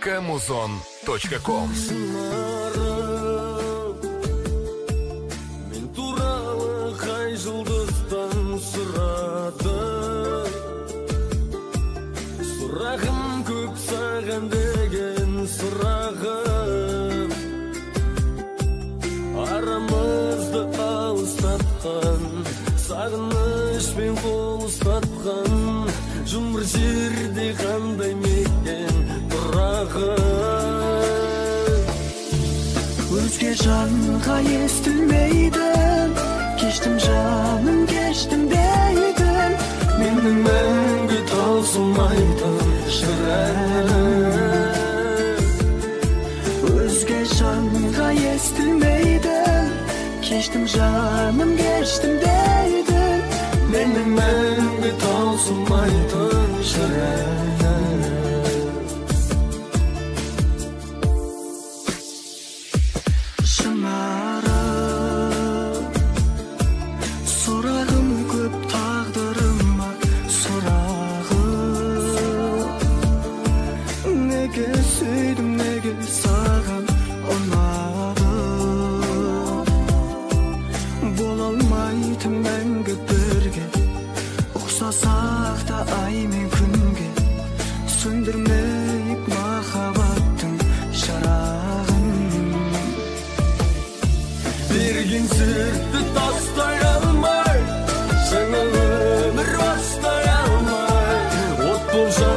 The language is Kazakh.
mk.muzon.com. Мен туралы қай жұлдыздан сұрады, сұрағым көп саған деген сұрағым, арамызды алыстатқан, сағынышпен қол ұстатқан, жұмыр жерде қандай мекен тұрағым. Өзге жанға естілмейді, кештім жаным, кештім дейді, менің мәңгі таусылмайтын шырағым. өзге жанға естілмейді, кештім жаным, кештім дейді, менің мәңгі таусылмайтын шырағым. шынарым, сұрағым көп тағдырыма сұрағым, неге сүйдім, неге саған ұнадым, бола алмайтын мәңгі бірге, ұқсасақ та ай мен күнге, сөндірмейік махаббаттың шарағын. Берген сыртты тастай алмай, жаңа өмір бастай алмай, от бол